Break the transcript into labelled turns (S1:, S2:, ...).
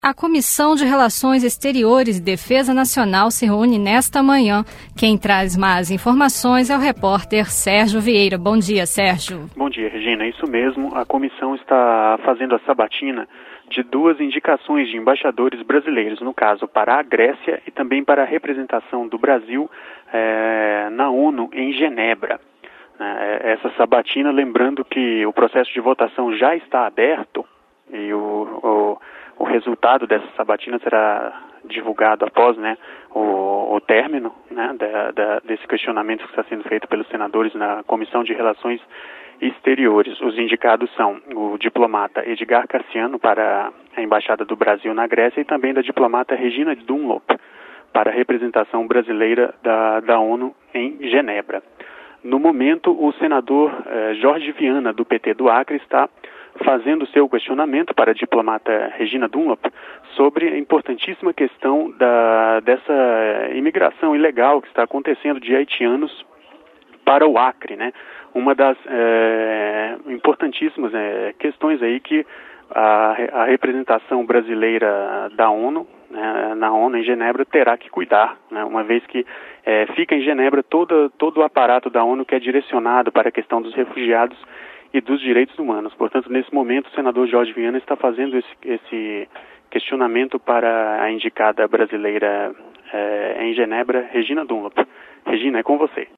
S1: A Comissão de Relações Exteriores e Defesa Nacional se reúne nesta manhã. Quem traz mais informações é o repórter Sérgio Vieira. Bom dia, Sérgio.
S2: Bom dia, Regina. É isso mesmo. A comissão está fazendo a sabatina de 2 indicações de embaixadores brasileiros, no caso para a Grécia e também para a representação do Brasil na ONU em Genebra. Essa sabatina, lembrando que o processo de votação já está aberto e o resultado dessa sabatina será divulgado após o término desse questionamento que está sendo feito pelos senadores na Comissão de Relações Exteriores. Os indicados são o diplomata Edgar Cassiano para a Embaixada do Brasil na Grécia e também da diplomata Regina Dunlop para a representação brasileira da ONU em Genebra. No momento, o senador Jorge Viana, do PT do Acre, está fazendo seu questionamento para a diplomata Regina Dunlop sobre a importantíssima questão dessa imigração ilegal que está acontecendo de haitianos para o Acre, Uma das importantíssimas questões aí que a representação brasileira da ONU, na ONU em Genebra, terá que cuidar, uma vez que fica em Genebra todo o aparato da ONU que é direcionado para a questão dos refugiados e dos direitos humanos. Portanto, nesse momento, o senador Jorge Viana está fazendo esse questionamento para a indicada brasileira em Genebra, Regina Dunlop. Regina, é com você.